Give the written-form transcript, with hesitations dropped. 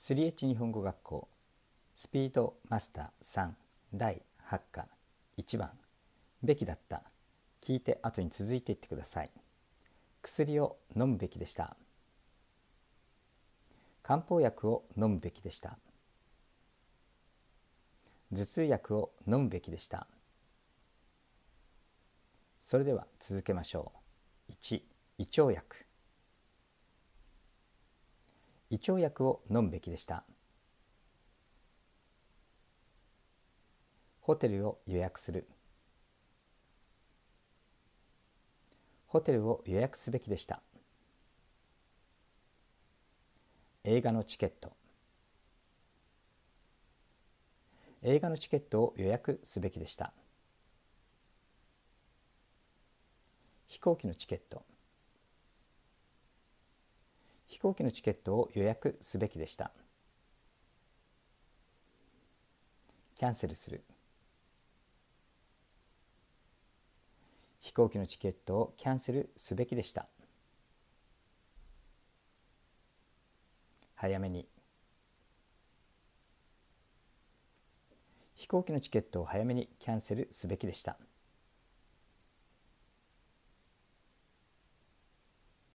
3H 日本語学校スピードマスター3第8課1番べきだった聞いて後に続いていってください。薬を飲むべきでした。漢方薬を飲むべきでした。頭痛薬を飲むべきでした。それでは続けましょう。1、胃腸薬。胃腸薬を飲むべきでした。ホテルを予約する。ホテルを予約すべきでした。映画のチケット。映画のチケットを予約すべきでした。飛行機のチケット。飛行機のチケットを予約すべきでした。キャンセルする。飛行機のチケットをキャンセルすべきでした。早めに。飛行機のチケットを早めにキャンセルすべきでした。